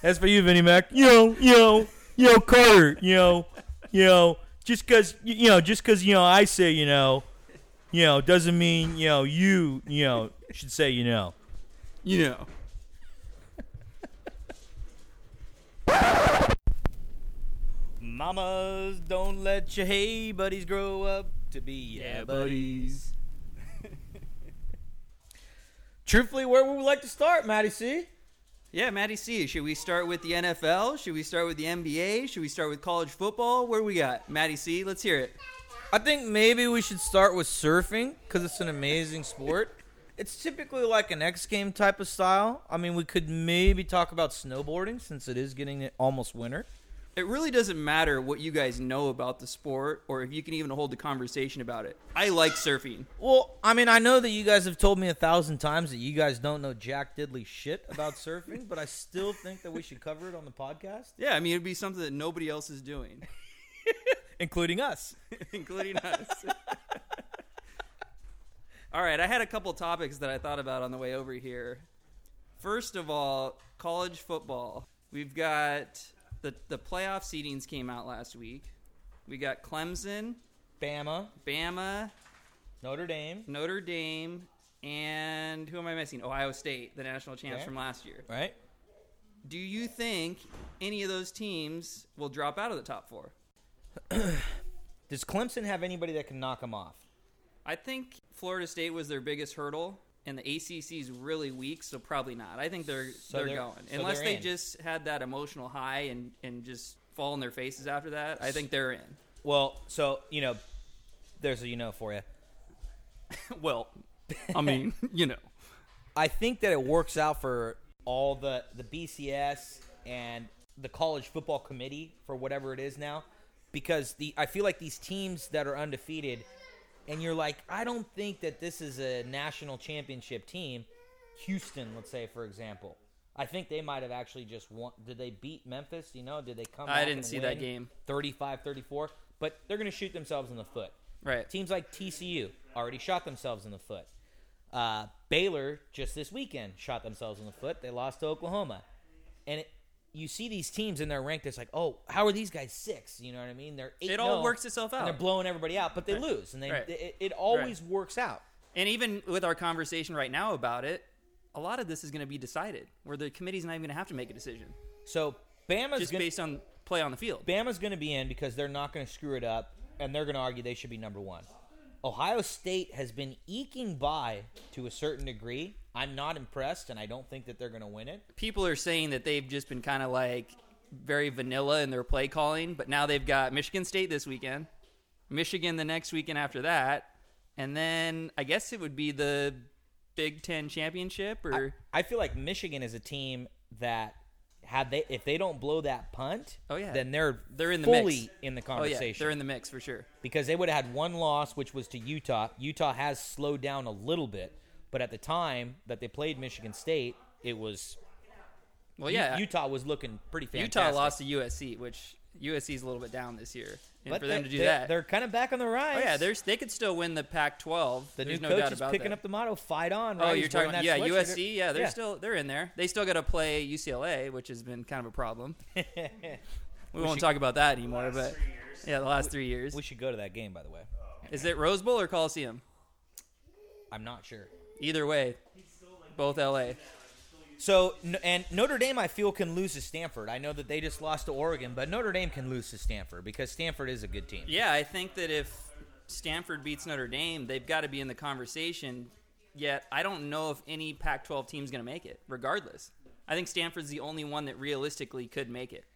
That's for you, Vinnie Mac. Carter. Just because I say doesn't mean you should say Mamas, don't let your hey buddies grow up to be buddies. Truthfully, where would we like to start, Matty C? Yeah, Matty C. Should we start with the NFL? Should we start with the NBA? Should we start with college football? Where we got? Matty C, let's hear it. I think maybe we should start with surfing because it's an amazing sport. It's typically like an X game type of style. I mean, we could maybe talk about snowboarding since it is getting almost winter. It really doesn't matter what you guys know about the sport or if you can even hold a conversation about it. I like surfing. Well, I mean, I know that you guys have told me 1,000 times that you guys don't know jack diddly shit about surfing, but I still think that we should cover it on the podcast. Yeah, I mean, it'd be something that nobody else is doing. Including us. Including us. All right, I had a couple topics that I thought about on the way over here. First of all, college football. We've got... The playoff seedings came out last week. We got Clemson, Bama, Notre Dame, and who am I missing? Ohio State, the national champs from last year. Right. Do you think any of those teams will drop out of the top four? Does Clemson have anybody that can knock them off? I think Florida State was their biggest hurdle. And the ACC is really weak, so probably not. I think they're going. Unless they just had that emotional high and just fall on their faces after that, I think they're in. Well, so, there's a for you. Well, I mean, I think that it works out for all the BCS and the college football committee for whatever it is now because I feel like these teams that are undefeated – and you're like, I don't think that this is a national championship team. Houston, let's say, for example. I think they might have actually just won. Did they beat Memphis? Did they come back I didn't see that game. 35-34. But they're going to shoot themselves in the foot. Right. Teams like TCU already shot themselves in the foot. Baylor, just this weekend, shot themselves in the foot. They lost to Oklahoma. And you see these teams in their rank that's like, oh, how are these guys 6? You know what I mean? They're 8-0. It all works itself out. And they're blowing everybody out, but they lose. And it always works out. And even with our conversation right now about it, a lot of this is going to be decided where the committee's not even going to have to make a decision. So Bama's just based on play on the field. Bama's going to be in because they're not going to screw it up, and they're going to argue they should be number 1. Ohio State has been eking by to a certain degree. I'm not impressed, and I don't think that they're going to win it. People are saying that they've just been kind of like very vanilla in their play calling, but now they've got Michigan State this weekend, Michigan the next weekend after that, and then I guess it would be the Big Ten championship. Or I feel like Michigan is a team that if they don't blow that punt, then they're in the fully mix. In the conversation. Oh, yeah, they're in the mix for sure. Because they would have had one loss, which was to Utah. Utah has slowed down a little bit. But at the time that they played Michigan State, it was Utah was looking pretty fantastic. Utah lost to USC, which USC is a little bit down this year. And but for them to do that, they're kind of back on the rise. Oh yeah, they could still win the Pac-12. The There's new no coach doubt is about picking that. up the motto "Fight on." Right? Oh, you're talking about USC. Yeah, they're they're in there. They still got to play UCLA, which has been kind of a problem. we won't talk about that anymore. But the last 3 years. We should go to that game, by the way. Is it Rose Bowl or Coliseum? I'm not sure. Either way, both LA. So, and Notre Dame, I feel, can lose to Stanford. I know that they just lost to Oregon, but Notre Dame can lose to Stanford because Stanford is a good team. Yeah, I think that if Stanford beats Notre Dame, they've got to be in the conversation. Yet, I don't know if any Pac-12 team is going to make it, regardless. I think Stanford's the only one that realistically could make it.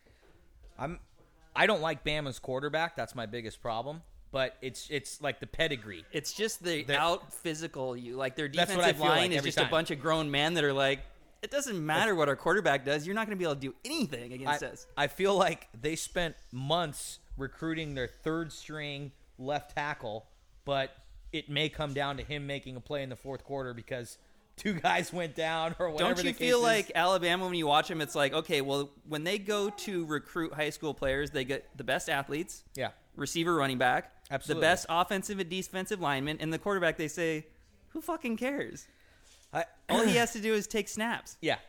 I don't like Bama's quarterback. That's my biggest problem. But it's like the pedigree. It's just the out-physical you. Like, their defensive line like is just a bunch of grown men that are like, it doesn't matter what our quarterback does. You're not going to be able to do anything against us. I feel like they spent months recruiting their third-string left tackle, but it may come down to him making a play in the fourth quarter because two guys went down or whatever. Don't you feel like Alabama, when you watch them, it's like, okay, well, when they go to recruit high school players, they get the best athletes, receiver, running back, absolutely, the best offensive and defensive linemen, and the quarterback, they say, who fucking cares? All he has to do is take snaps. Yeah.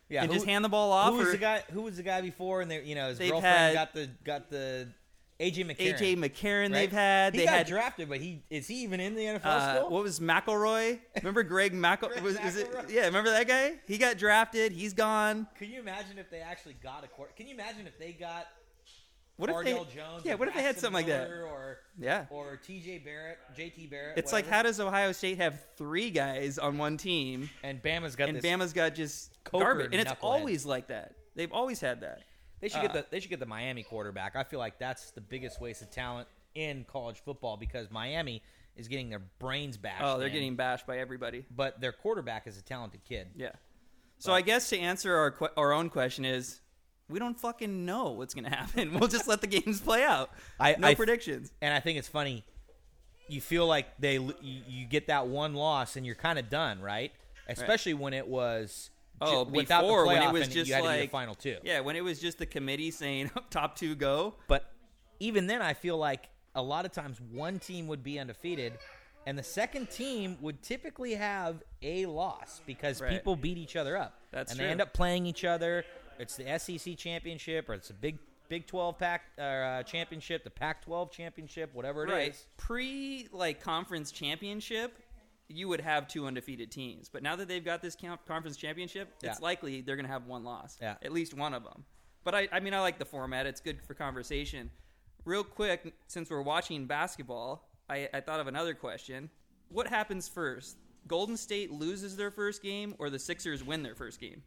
Yeah, and just hand the ball off. Who was or the guy? Who was the guy before? And his They've girlfriend had- got the AJ McCarron. AJ McCarron right? they've had. He They got had drafted, but is he even in the NFL still? what was McElroy? Remember Greg McElroy? McElroy. Yeah, remember that guy? He got drafted. He's gone. Can you imagine if they actually got a quarter? Can you imagine if they got What if Cardale they? Jones? Yeah, or what if they had Braxton something like that? Miller Yeah. Or TJ Barrett, JT Barrett. It's whatever. like, how does Ohio State have 3 guys on one team, And Bama's got and this. Bama's got just Coker garbage? And it's knucklehead. always like that. They've always had that. They should get the Miami quarterback. I feel like that's the biggest waste of talent in college football because Miami is getting their brains bashed. Oh, they're in, getting bashed by everybody. But their quarterback is a talented kid. Yeah. So I guess to answer our own question is, we don't fucking know what's going to happen. We'll just let the games play out. No predictions. And I think it's funny. You feel like you get that one loss and you're kind of done, right? Especially when it was without the before, when it playoff was and just you had to be like the final 2. Yeah, when it was just the committee saying top 2 go. But even then, I feel like a lot of times one team would be undefeated, and the second team would typically have a loss because Right. people beat each other up. That's and true. they end up playing each other. It's the SEC championship, or it's a Big 12 championship, the Pac-12 championship, whatever it is. Pre conference championship, you would have 2 undefeated teams. But now that they've got this conference championship, it's likely they're going to have 1 loss. Yeah. At least one of them. But I mean, I like the format. It's good for conversation. Real quick, since we're watching basketball, I thought of another question. What happens first? Golden State loses their first game, or the Sixers win their first game?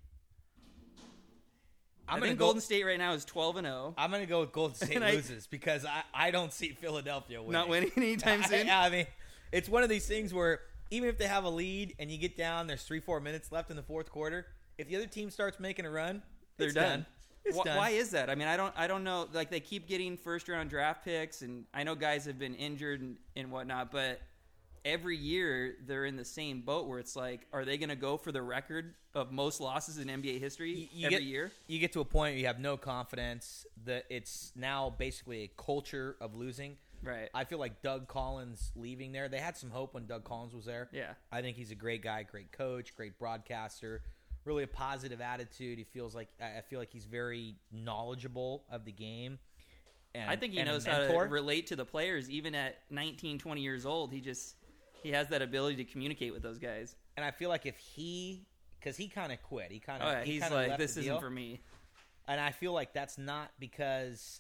I think Golden State right now is 12-0. I'm going to go with Golden State And loses because I don't see Philadelphia winning. Not winning anytime soon? I mean, it's one of these things where even if they have a lead and you get down, there's 3-4 minutes left in the fourth quarter. If the other team starts making a run, They're it's done. It's done. Why is that? I mean, I don't know. Like, they keep getting first-round draft picks, and I know guys have been injured and whatnot, but every year they're in the same boat where it's like, are they going to go for the record of most losses in NBA history every year? You get to a point where you have no confidence. That it's now basically a culture of losing. Right. I feel like Doug Collins leaving there. They had some hope when Doug Collins was there. Yeah. I think he's a great guy, great coach, great broadcaster. Really a positive attitude. I feel like he's very knowledgeable of the game. And, I think he knows how to relate to the players. Even at 19, 20 years old, he has that ability to communicate with those guys. And I feel like because he kind of quit. He's like, this isn't for me. And I feel like that's not because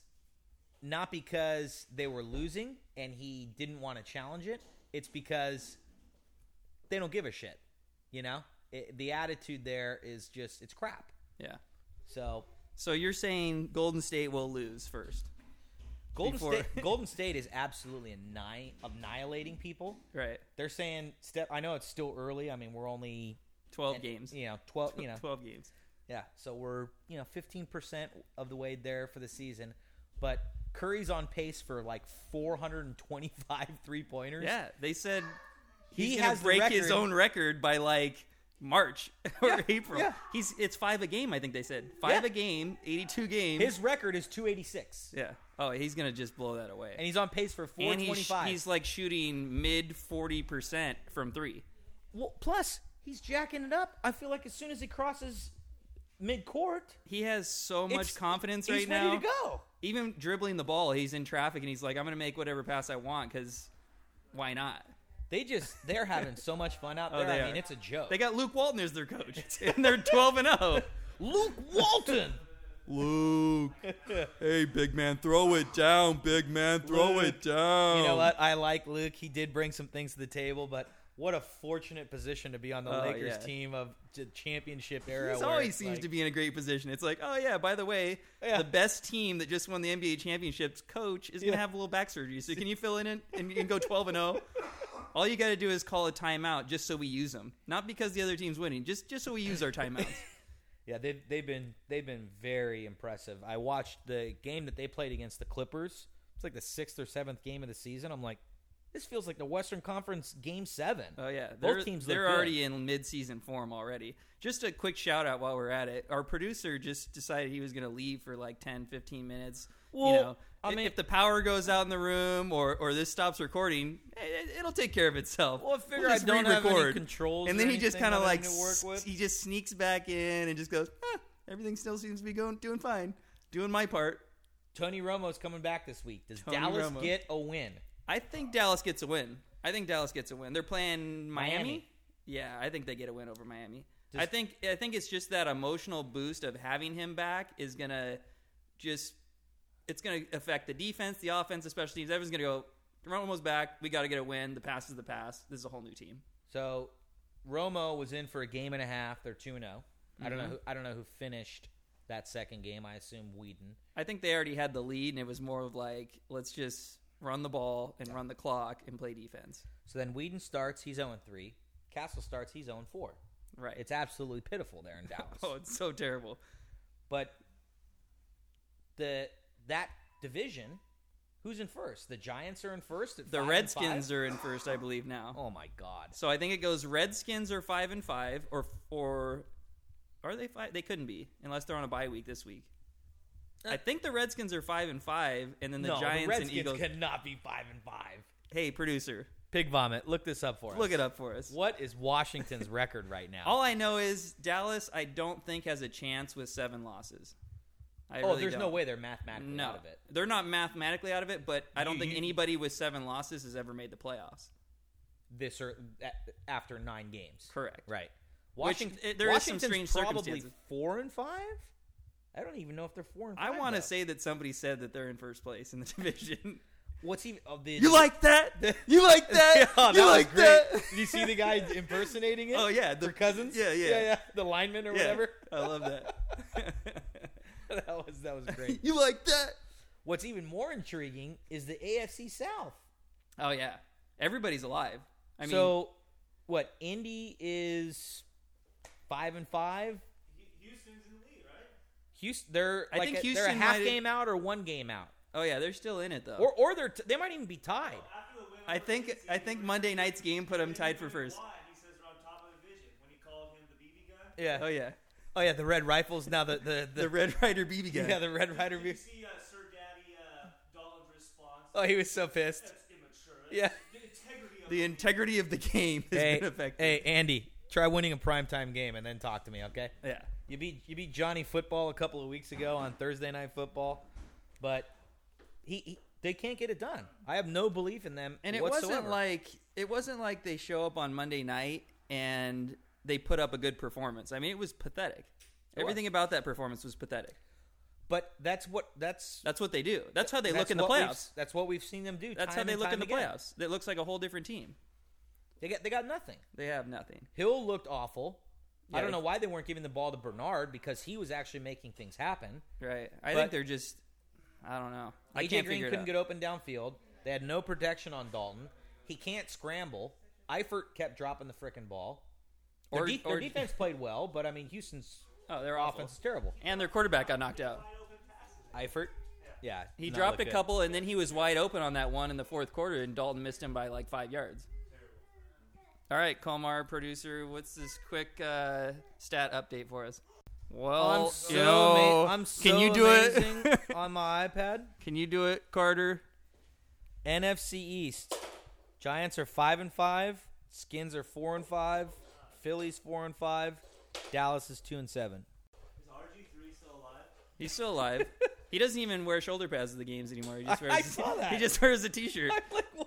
they were losing and he didn't want to challenge it. It's because they don't give a shit. You know, the attitude there is just it's crap. Yeah. So you're saying Golden State will lose first? Golden State is absolutely annihilating people. Right. They're saying I know it's still early. I mean, we're only 12 games. 12. 12 games. Yeah. So we're 15% of the way there for the season, but Curry's on pace for like 425 3-pointers. Yeah. They said he has has to break the his own record by like March or April. Yeah. It's 5 a game. I think they said 5 a game, 82 games. His record is 286. Yeah. Oh, he's gonna just blow that away. And he's on pace for 425. And he's like shooting mid 40% from 3. Well, plus he's jacking it up. I feel like as soon as he crosses mid-court, he has so much confidence right now. He's ready to go. Even dribbling the ball, he's in traffic and he's like, I'm gonna make whatever pass I want because why not? They're having so much fun out there. I mean, it's a joke. They got Luke Walton as their coach, and they're 12-0. Luke Walton. Luke, hey, big man, throw it down. Big man, throw it down. You know what? I like Luke. He did bring some things to the table, but what a fortunate position to be on the Lakers team of the championship era. He always seems to be in a great position. It's like, oh yeah, by the way, the best team that just won the NBA championships coach is going to have a little back surgery. So can you fill in it and you can go 12-0? All you got to do is call a timeout just so we use them, not because the other team's winning, just so we use our timeouts. Yeah, they've been very impressive. I watched the game that they played against the Clippers. It's like the 6th or 7th game of the season. I'm like, This feels like the Western Conference Game 7. Oh yeah, Both teams look they're good. already in mid-season form already. Just a quick shout out while we're at it. Our producer just decided he was going to leave for like 10, 15 minutes. Well, I mean, if the power goes out in the room or this stops recording, it'll take care of itself. well, I figure We'll I just don't have any re-record. controls. And or then he just anything kind of that I like need to work with. he just sneaks back in and just goes, everything still seems to be doing fine, doing my part. Tony Romo's coming back this week. Does Tony Dallas Romo. get a win? I think Dallas gets a win. They're playing Miami. Yeah, I think they get a win over Miami. I think it's just that emotional boost of having him back is gonna it's gonna affect the defense, the offense, special teams. Everyone's gonna go. Romo's back. We got to get a win. The past is the past. This is a whole new team. So Romo was in for a game and a half. They're 2-0. I don't know who finished that second game. I assume Whedon. I think they already had the lead, and it was more of like, let's just run the ball and run the clock and play defense. So then Whedon starts. He's 0-3. Castle starts. He's 0-4. Right. It's absolutely pitiful there in Dallas. Oh, it's so terrible. But that division, who's in first? The Giants are in first. At The 5-5? Redskins are in first, I believe, now. Oh my God! So I think it goes Redskins are 5-5, or are they 5? They couldn't be unless they're on a bye week this week. I think the Redskins are 5-5, and then the Giants the Redskins and Eagles cannot be 5-5. Hey, producer, Pig vomit. Look this up for us. look it up for us. What is Washington's record right now? All I know is Dallas, I don't think, has a chance with 7 losses. There's no way they're mathematically out of it. They're not mathematically out of it, but I don't think You- anybody with 7 losses has ever made the playoffs. After 9 games. Correct. Right. Which, there is some Washington's strange probably circumstances. 4-5. I don't even know if they're 4-5. I want though. to say that somebody said that they're in first place in the division. What's even You like that? You like that? Yeah, that you was like great. that? Did you see the guy impersonating it? Oh yeah, for Cousins. Yeah. The lineman or Yeah. whatever. I love that. that was great. You like that? What's even more intriguing is the AFC South. Oh yeah, everybody's alive. I mean, So, what? Indy is 5-5. Houston's in the lead, right? Houston, they're I think they're a Houston half might- game out or 1 game out, oh yeah, they're still in it though. or they might even be tied. After the win I over think Cincy, Monday night's game put them tied for first. why he says we're on top of the division when he called him the BB gun. Yeah. Oh yeah, Oh yeah. The Red Rifles now. The the Red Rider BB gun. yeah the Red Rider. Did you see Sir Daddy Dalton's response? Oh, he was so pissed. That's immature. Yeah. The integrity of The integrity of the game has been affected. Hey, Andy, try winning a primetime game and then talk to me, okay? Yeah. You beat Johnny Football a couple of weeks ago on Thursday Night Football, but they can't get it done. I have no belief in them And it whatsoever. wasn't like they show up on Monday night and they put up a good performance. I mean, it was pathetic. Everything about that performance was pathetic. But that's what they do. That's how they look in the what we've- playoffs. That's what we've seen them do. That's how time they and look in time the again. playoffs. It looks like a whole different team. They got nothing. They have nothing. Hill looked awful. I Yeah, don't know why they weren't giving the ball to Bernard because he was actually making things happen. Right. I But- think they're just. I don't know. I AJ can't Green figure it couldn't out. get open downfield. They had no protection on Dalton. He can't scramble. Eifert kept dropping the frickin' ball. Their defense played well, but I mean Houston's Their offense is terrible. And their quarterback got knocked out. Eifert, yeah, He did not dropped look a good. couple, and then he was wide open on that one in the fourth quarter, and Dalton missed him by like 5 yards. All right, Kalmar, producer, what's this quick stat update for us? Well, I'm so can you do amazing it on my iPad? Can you do it, Carter? NFC East. Giants are 5-5. Skins are 4-5. Phillies 4-5. Dallas is 2-7. Is RG3 still alive? He's still alive. He doesn't even wear shoulder pads at the games anymore. He just wears. I saw that. He just wears a T-shirt. I'm like, what?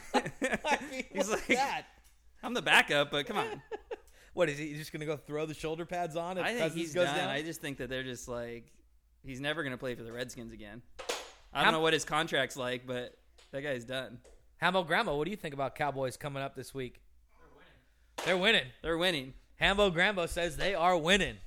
I mean, He's what's like- that? I'm the backup, but come on. What is he just going to go throw the shoulder pads on? If I think Cousins he's goes done. down? I just think that they're just like he's never going to play for the Redskins again. I don't know what his contract's like, but that guy's done. Hambo Grambo, what do you think about Cowboys coming up this week? They're winning. They're winning. Hambo Grambo says they are winning.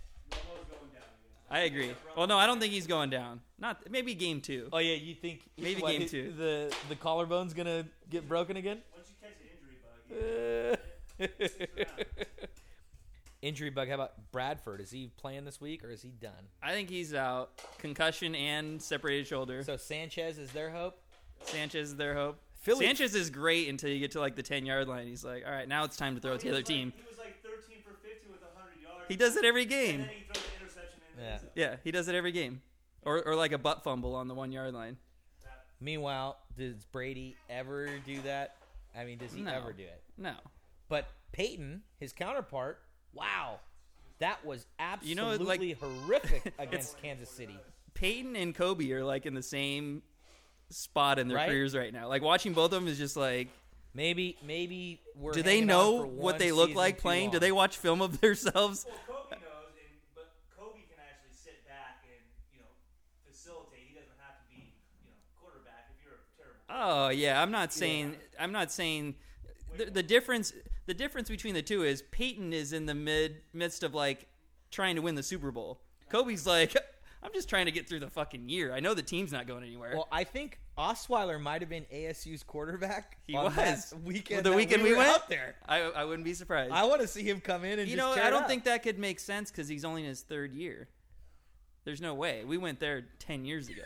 I agree. Well, no, I don't think he's going down. Not maybe game 2. Oh yeah, you think Maybe game 2. The collarbone's gonna get broken again? Once you catch an injury bug, Injury bug. How about Bradford? Is he playing this week or is he done? I think he's out. Concussion and separated shoulder. So Sanchez is their hope. Sanchez is their hope. Philly. Sanchez is great until you get to like the 10-yard line. He's like, all right, now it's time to throw it to the other team. He was like 13 for 50 with 100 yards. He does it every And game. then he throws the interception in. Yeah. Yeah, he does it every game. Or like a butt fumble on the 1-yard line. Meanwhile, does Brady ever do that? I mean, does he No. ever do it? No. But Peyton, his counterpart, wow, that was You know, absolutely horrific against Kansas City. Peyton and Kobe are like in the same spot in their Right? careers right now. Like watching both of them is just like, Maybe we're do they hanging know on for what one they look season like too playing? long. Do they watch film of themselves? Well, Kobe knows, but Kobe can actually sit back and facilitate. He doesn't have to be quarterback if you're a terrible. Oh yeah, I'm not saying the difference between the two is Peyton is in the midst of like trying to win the Super Bowl. Kobe's like, I'm just trying to get through the fucking year. I know the team's not going anywhere. Well, I think Osweiler might have been ASU's quarterback. He on was. that weekend. The that weekend we we were went? out there. I wouldn't be surprised. I want to see him come in and just tear I it don't up. think that could make sense because he's only in his third year. There's no way. We went there 10 years ago.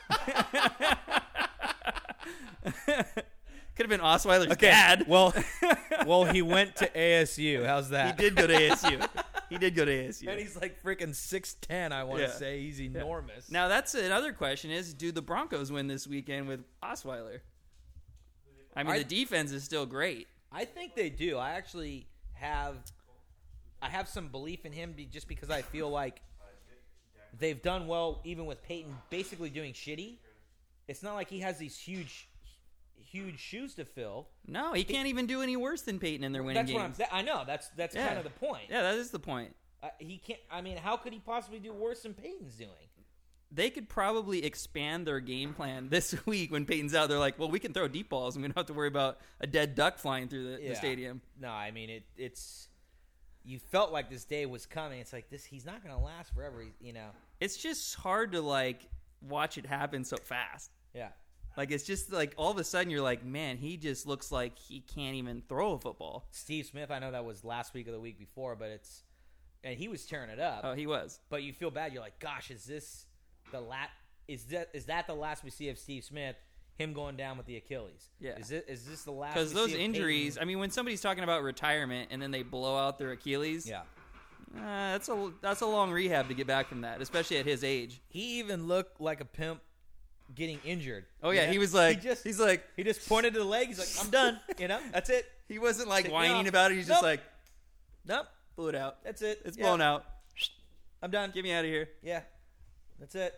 Could have been Osweiler's dad. Well, he went to ASU. How's He that? did go to ASU. He did go to ASU. And he's like freaking 6'10", I want to Yeah. say. He's enormous. Now that's another question: is do the Broncos win this weekend with Osweiler? I mean, the defense is still great. I think they do. I actually have some belief in him just because I feel like they've done well even with Peyton basically doing shitty. It's not like he has these huge shoes to fill. No, he can't even do any worse than Peyton in their winning That's games. what I know. That's Yeah. kind of the point. Yeah, that is the point. He can't. I mean, how could he possibly do worse than Peyton's doing? They could probably expand their game plan this week when Peyton's out. They're like, well, we can throw deep balls and we don't have to worry about a dead duck flying through the stadium. No, I mean it's. You felt like this day was coming. It's like this. He's not going to last forever. It's just hard to like watch it happen so fast. Yeah. Like it's just like all of a sudden you're like, man, he just looks like he can't even throw a football. Steve Smith. I know that was last week or the week before, but and he was tearing it up. Oh, he was. But you feel bad. You're like, gosh, is this the Is that the last we see of Steve Smith? Him going down with the Achilles. Yeah. Is this the last? Because we those see of injuries, Peyton? I mean, when somebody's talking about retirement and then they blow out their Achilles, Yeah. that's a long rehab to get back from that, especially at his age. He even looked like a pimp getting injured. Oh yeah, You know? he was like, he just pointed to the leg. He's like, I'm done. That's it. he wasn't like Take me whining off. about it. He's just Nope. like, Nope. blew it out. That's it. It's Yeah. blown out. I'm done. Get me out of here. Yeah. That's it.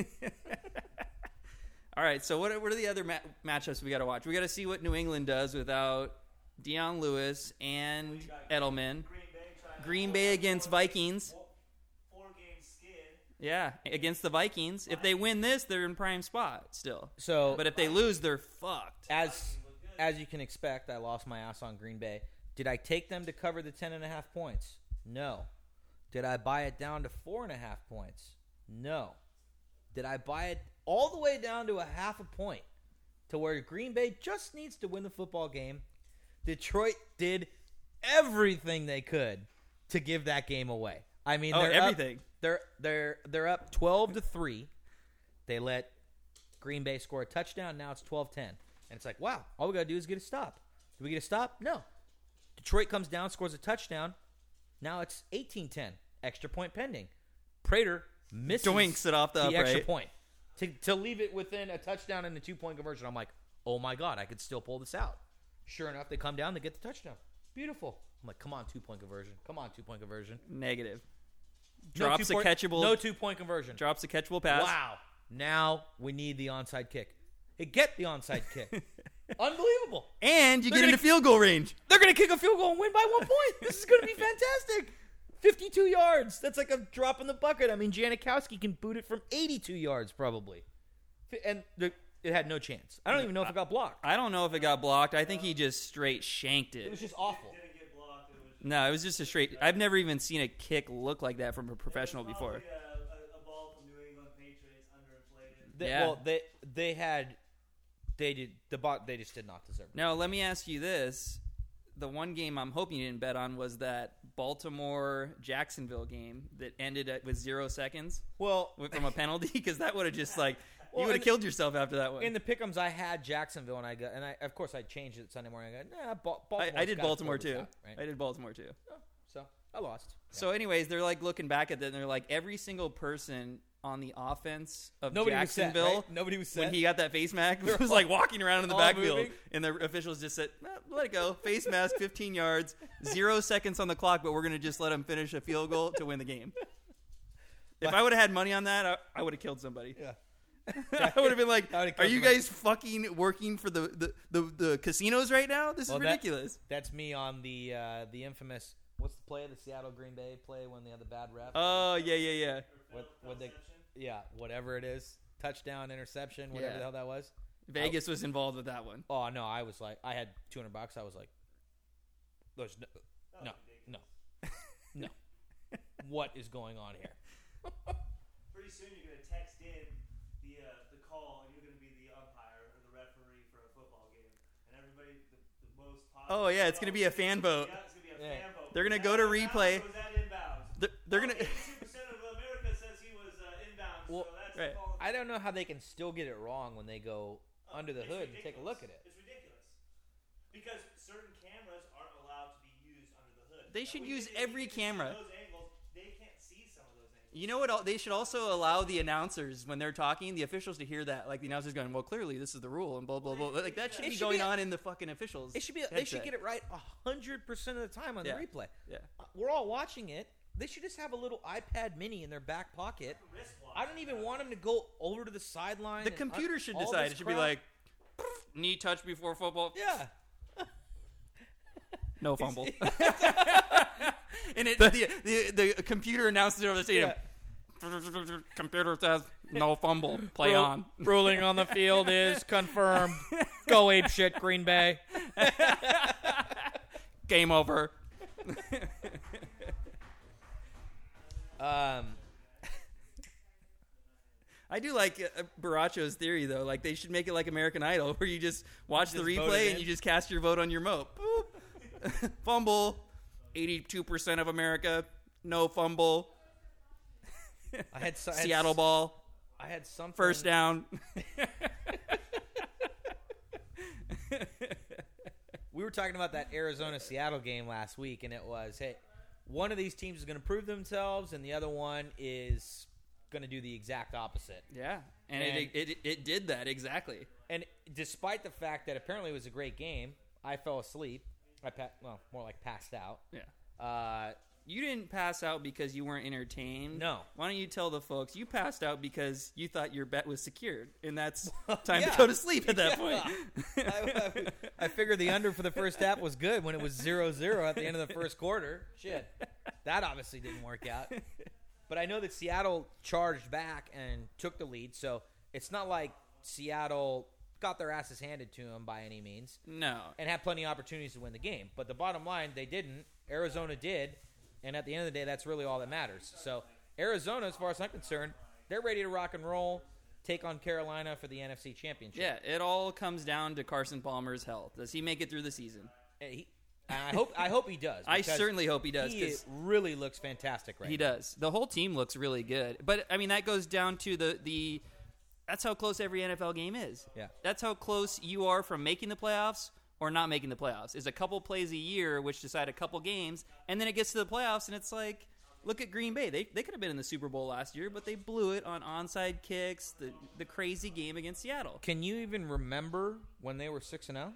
All right, so what are the other matchups we got to watch? We got to see what New England does without Deion Lewis and Edelman. Green Bay against Vikings. 4-game skid. Yeah, against the Vikings. If they win this, they're in prime spot still. So, But if they lose, they're fucked. as you can expect, I lost my ass on Green Bay. Did I take them to cover the 10.5 points? No. Did I buy it down to 4.5 points? No. Did I buy it all the way down to a half a point to where Green Bay just needs to win the football game? Detroit did everything they could to give that game away. I mean, they're everything. Up, they're up 12-3. They let Green Bay score a touchdown. Now it's 12-10. And it's like, wow, all we got to do is get a stop. Did we get a stop? No. Detroit comes down, scores a touchdown. Now it's 18-10. Extra point pending. Prater misses Doinks it off the extra upright. point. To leave it within a touchdown and a 2-point conversion. I'm like, oh my God, I could still pull this out. Sure enough, they come down, they get the touchdown. Beautiful. I'm like, come on, 2-point conversion. Come on, 2-point conversion. Negative. No Drops a 2-point catchable. No 2-point conversion. Drops a catchable pass. Wow. Now we need the onside kick. Hey, get the onside kick. Unbelievable. And you They're get gonna- into field goal range. They're going to kick a field goal and win by 1 point. This is going to be fantastic. 52 yards. That's like a drop in the bucket. I mean, Janikowski can boot it from 82 yards probably. And it had no chance. I don't even know if it got blocked. I don't know if it got blocked. I think he just straight shanked It it. was just awful. Didn't get blocked. It was No, it was just a straight. I've never even seen a kick look like that from a professional before. probably a ball from New England Patriots underinflated. Yeah. Well, they just did not deserve it. Now, let me ask you this. the one game I'm hoping you didn't bet on was that Baltimore-Jacksonville game that ended with 0 seconds Well, from a penalty, because that would have just you Well, would have killed yourself after that one. in the pick'ems, I had Jacksonville, and I of course I changed it Sunday morning. I go, nah, Baltimore. I did Baltimore too. Right? I did Baltimore too. So I lost. So, anyways, they're looking back at that, and they're like, every single person on the offense of Nobody was set, Jacksonville, right? Nobody was set. when he got that face mask, was walking around in the all backfield, moving. and the officials just said, "Let it go, face mask, 15 yards, 0 seconds on the clock, but we're going to just let him finish a field goal to win the game." If I would have had money on that, I would have killed somebody. Yeah. I would have been like, I would've "Are killed you somebody. guys fucking working for the casinos right now? This is ridiculous." That's me on the infamous. What's the play? The Seattle Green Bay play when they had the bad ref. Oh yeah. What they? Yeah, whatever it is, touchdown, interception, whatever Yeah. the hell that was. Vegas was involved with that one. Oh no, I was like, I had $200. I was like, there's no. What is going on here? Pretty soon you're gonna text in the call, and you're gonna be the umpire or the referee for a football game, and everybody the most popular. Oh yeah, it's gonna be a fan vote. Yeah, it's gonna be a Yeah. fan vote. They're gonna Was go that to outbounds replay. or was that inbounds? They're gonna. 82% of America says he was inbounds. Well, so that's right. the call. I don't know how they can still get it wrong when they go under the It's hood and take a ridiculous. look at it. It's ridiculous because certain cameras aren't allowed to be used under the hood. They Like, should we use can- every we can see camera. Those angles, they can't see some of those angles. You know what? They should also allow the announcers, when they're talking, the officials to hear that. Like the announcers going, "Well, clearly this is the rule," and blah blah blah. Like that should It be should going be a- on in the fucking officials. They should get it right 100% of the time on Yeah. the replay. Yeah. We're all watching it. They should just have a little iPad Mini in their back pocket. Wristwatch. I don't even want them to go over to the sideline. The and computer should all decide. this It should be crap. like knee touch before football, yeah. no fumble. And the computer announces it over the stadium. Computer says no fumble. Play on. Ruling on the field is confirmed. Go ape shit, Green Bay. Game over. I do like Baracho's theory, though. Like, they should make it like American Idol, where you just watch the Just vote it replay in. and you just cast your vote on your mope. Boop. Fumble. 82% of America. No fumble. I had Seattle ball. I had something. First down. We were talking about that Arizona-Seattle game last week, and it was, hey, one of these teams is going to prove themselves, and the other one is going to do the exact opposite. Yeah. And And- it did that, exactly. And despite the fact that apparently it was a great game, I fell asleep. More like passed out. Yeah. You didn't pass out because you weren't entertained. No. Why don't you tell the folks you passed out because you thought your bet was secured, and that's time yeah. to go to sleep at that Yeah. point. I figured the under for the first half was good when it was 0-0 at the end of the first quarter. Shit. That obviously didn't work out. But I know that Seattle charged back and took the lead, so it's not like Seattle got their asses handed to them by any means No. and had plenty of opportunities to win the game. But the bottom line, they didn't. Arizona did. And at the end of the day, that's really all that matters. So Arizona, as far as I'm concerned, they're ready to rock and roll, take on Carolina for the NFC Championship. Yeah, it all comes down to Carson Palmer's health. Does he make it through the season? And I hope he does. I because certainly hope he does, He 'cause really looks fantastic right he now. does. The whole team looks really good. But, I mean, that goes down to the that's how close every NFL game is. Yeah. That's how close you are from making the playoffs or not making the playoffs. Is a couple plays a year which decide a couple games, and then it gets to the playoffs, and it's like, look at Green Bay. They could have been in the Super Bowl last year, but they blew it on onside kicks, the crazy game against Seattle. Can you even remember when they were 6-0?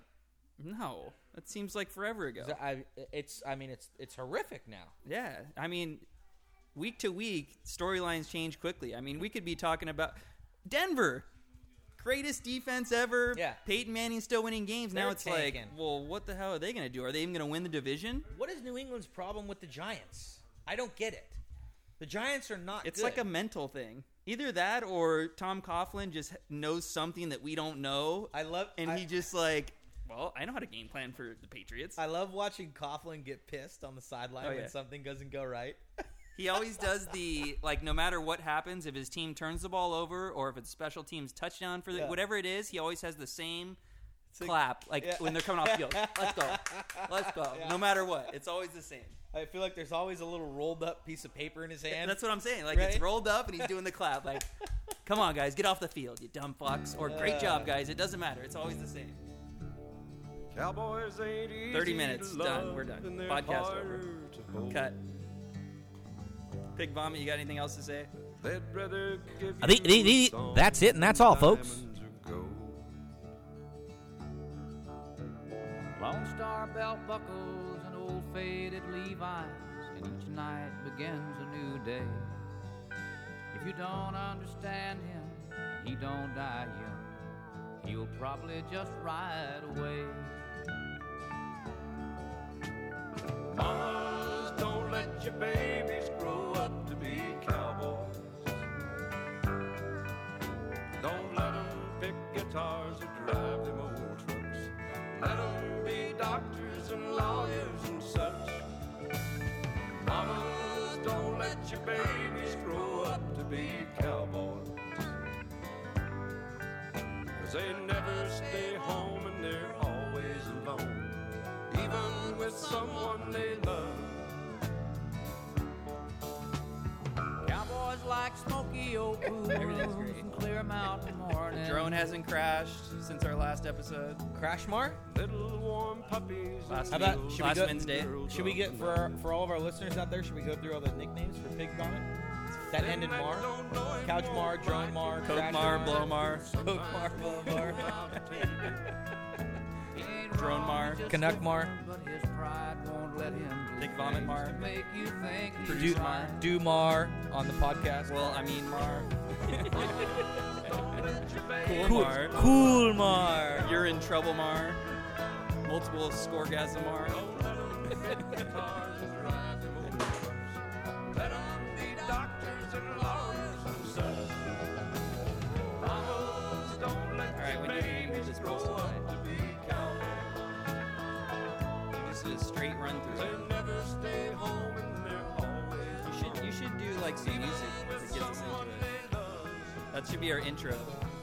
No. That seems like forever ago. It's horrific now. Yeah, I mean, week to week, storylines change quickly. I mean, we could be talking about Denver, greatest defense ever. Yeah. Peyton Manning still winning games. Now They're it's tanking. like, well, what the hell are they going to do? Are they even going to win the division? What is New England's problem with the Giants? I don't get it. The Giants are not It's good. like a mental thing. Either that or Tom Coughlin just knows something that we don't know. He just like, well, I know how to game plan for the Patriots. I love watching Coughlin get pissed on the sideline Oh, yeah. when something doesn't go right. He always does like, no matter what happens, if his team turns the ball over or if it's special teams touchdown for Yeah. whatever it is, he always has the same clap when they're coming off the field. Let's go. Yeah. No matter what, it's always the same. I feel like there's always a little rolled up piece of paper in his hand. That's what I'm saying. Like, Right? it's rolled up and he's doing the clap. Like, come on, guys, get off the field, you dumb fucks. Or great job, guys. It doesn't matter. It's always the same. Cowboys ain't easy 30 minutes. to Done. love, We're done. and they're Podcast harder over. to hold. Cut. Pig Vomit, you got anything else to say? They'd rather give I think you a song that's it, and that's all, folks. diamonds or gold. Lone Star belt buckles and old faded Levi's, and each night begins a new day. If you don't understand him, he don't die young. He'll probably just ride away. Mamas, don't let your babies grow up to be cowboys. Don't let them pick guitars or drive them old trucks. Let them be doctors and lawyers and such. Mamas, don't let your babies grow up to be cowboys. 'Cause they never stay home and they're always alone, even with someone they love. Cowboys like smoky old boots Everything's great. and clear mountain morning. Drone hasn't crashed since our last episode. Crashmar? Little warm puppies. Last How about week, should we last go- Wednesday. Should we get for all of our listeners out there? Should we go through all the nicknames for Pig Vomit? That ended Mar, Couch Mar, Drone Mar, Coke Crash Mar, Blow Mar, Coke Mar, Blow Mar, He ain't Drone wrong, Mar, he's just Canuck a Mar. man, but his pride won't let him do Pig Vomit things Mar. to make you think he's Produce Mar. right. Do Mar on the podcast. Well, I mean Mar. cool, Mar. Cool Mar. You're in trouble, Mar. Multiple scoregasm, Mar. Alright, when you get this posted tonight, this is a straight run through. You should do like some music that gets us into it. That should be our intro.